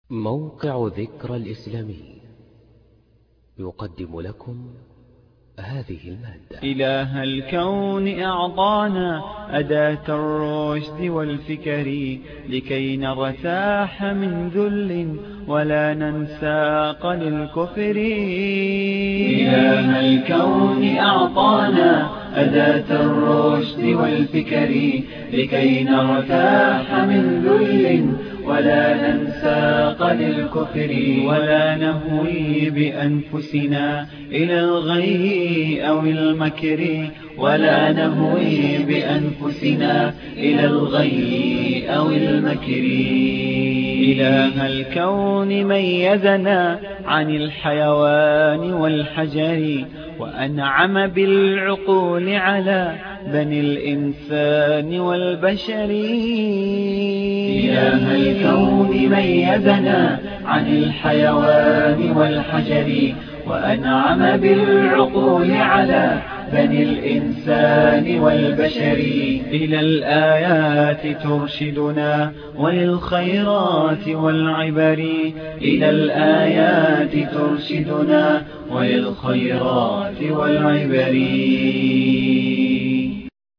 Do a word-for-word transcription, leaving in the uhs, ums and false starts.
موقع ذكرى الإسلامي يقدم لكم هذه المادة. إله الكون أعطانا أداة الرشد والفكر لكي نرتاح من ذل ولا ننساق للكفر. إله الكون أعطانا أداة الرشد والفكر لكي نرتاح من ذل ولا ننساق للكفر ولا نهوي بأنفسنا إلى الغي أو المكر ولا نهوي بأنفسنا إلى الغي أو المكر. إله الكون ميزنا عن الحيوان والحجر وأنعم بالعقول على بني الإنسان والبشر. إله الكون ميزنا عن الحيوان والحجر وأنعم بالعقول على بني الإنسان والبشر. إلى الآيات ترشدنا وللخيرات والعبر إلى الآيات ترشدنا وللخيرات والعبر.